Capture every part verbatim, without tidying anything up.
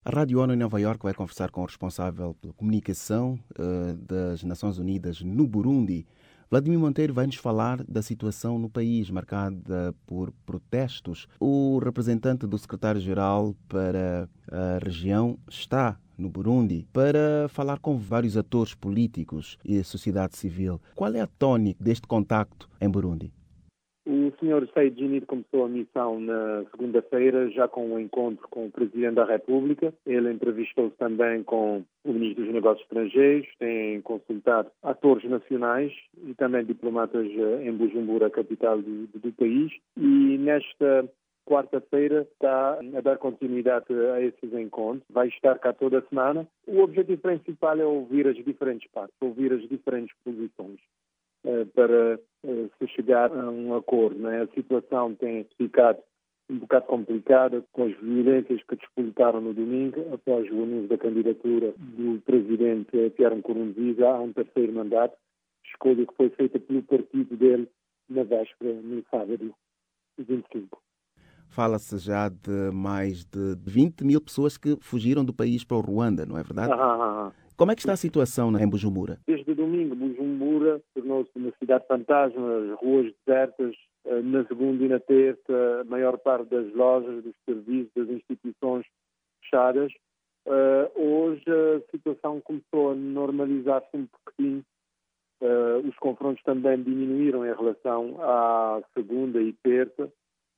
A Rádio ONU em Nova Iorque vai conversar com o responsável pela comunicação uh, das Nações Unidas no Burundi. Vladimir Monteiro vai nos falar da situação no país, marcada por protestos. O representante do secretário-geral para a região está no Burundi para falar com vários atores políticos e sociedade civil. Qual é a tônica deste contacto em Burundi? O senhor Said Djinnit começou a missão na segunda-feira, já com um encontro com o Presidente da República. Ele entrevistou-se também com o Ministro dos Negócios Estrangeiros, tem consultado atores nacionais e também diplomatas em Bujumbura, capital do, do país. E nesta quarta-feira está a dar continuidade a esses encontros. Vai estar cá toda a semana. O objetivo principal é ouvir as diferentes partes, ouvir as diferentes posições, para se chegar a um acordo. Né? A situação tem ficado um bocado complicada com as violências que despolitaram no domingo, após o anúncio da candidatura do presidente Pierre Nkurunziza a um terceiro mandato, escolha que foi feita pelo partido dele na véspera, no sábado vinte e cinco. Fala-se já de mais de vinte mil pessoas que fugiram do país para o Ruanda, não é verdade? Ah, ah, ah. Como é que está a situação em Bujumbura? Desde domingo, Bujumbura tornou-se uma cidade fantasma, as ruas desertas. Na segunda e na terça, a maior parte das lojas, dos serviços, das instituições fechadas. Hoje a situação começou a normalizar-se um pouquinho. Os confrontos também diminuíram em relação à segunda e terça,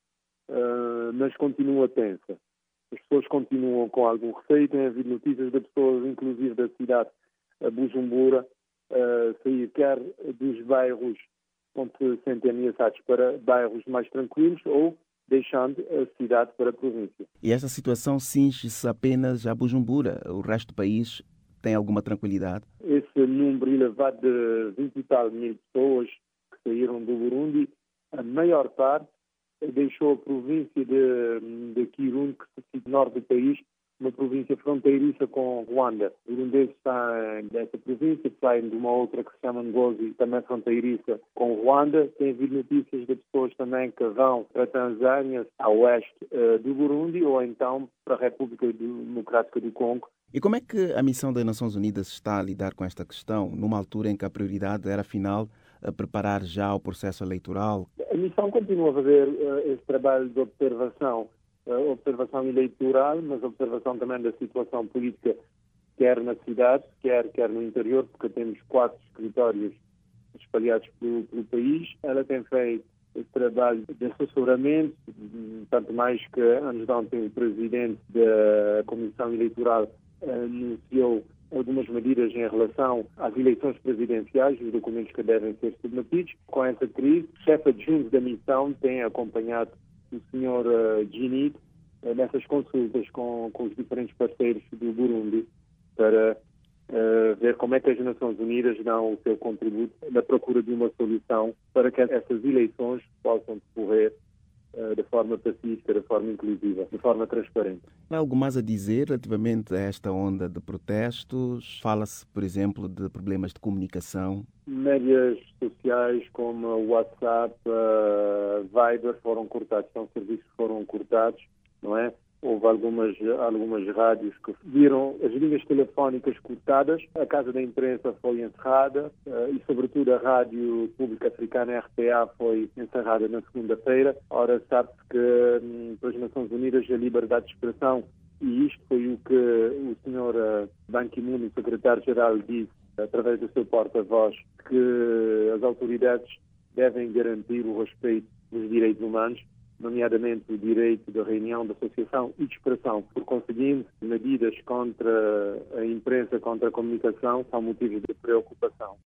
mas continua tensa. As pessoas continuam com algum receio, tem havido notícias de pessoas, inclusive da cidade de Bujumbura, uh, sair quer dos bairros onde se sentem ameaçados para bairros mais tranquilos ou deixando a cidade para a província. E esta situação cinge-se apenas a Bujumbura? O resto do país tem alguma tranquilidade? Esse número elevado de vinte e tal mil pessoas que saíram do Burundi, a maior parte deixou a província de, de Kirundo, que se situa no norte do país, uma província fronteiriça com Ruanda. O burundês está nessa província, sai de uma outra que se chama Ngozi, também fronteiriça com Ruanda. Tem havido notícias de pessoas também que vão para a Tanzânia, a oeste uh, do Burundi, ou então para a República Democrática do Congo. E como é que a missão das Nações Unidas está a lidar com esta questão, numa altura em que a prioridade era, afinal, a preparar já o processo eleitoral? A missão continua a fazer uh, esse trabalho de observação, uh, observação eleitoral, mas observação também da situação política, quer na cidade, quer, quer no interior, porque temos quatro escritórios espalhados pelo, pelo país. Ela tem feito esse trabalho de assessoramento, tanto mais que anos de ontem o presidente da Comissão Eleitoral anunciou algumas medidas em relação às eleições presidenciais, os documentos que devem ser submetidos. Com essa crise, o chefe adjunto da missão tem acompanhado o senhor Djinnit uh, nessas consultas com, com os diferentes parceiros do Burundi para uh, ver como é que as Nações Unidas dão o seu contributo na procura de uma solução para que essas eleições possam decorrer de forma pacífica, de forma inclusiva, de forma transparente. Há algo mais a dizer relativamente a esta onda de protestos? Fala-se, por exemplo, de problemas de comunicação? Médias sociais como o WhatsApp, uh, Viber foram cortados, são serviços que foram cortados, não é? Houve algumas, algumas rádios que viram as linhas telefónicas cortadas, a Casa da Imprensa foi encerrada uh, e, sobretudo, a Rádio Pública Africana, R T A, foi encerrada na segunda-feira. Ora, sabe-se que um, para as Nações Unidas a liberdade de expressão, e isto foi o que o senhor uh, Ban Ki-moon, o secretário-geral, disse através do seu porta-voz, que as autoridades devem garantir o respeito dos direitos humanos, nomeadamente o direito de reunião, de associação e de expressão. Por conseguinte, medidas contra a imprensa, contra a comunicação, são motivos de preocupação.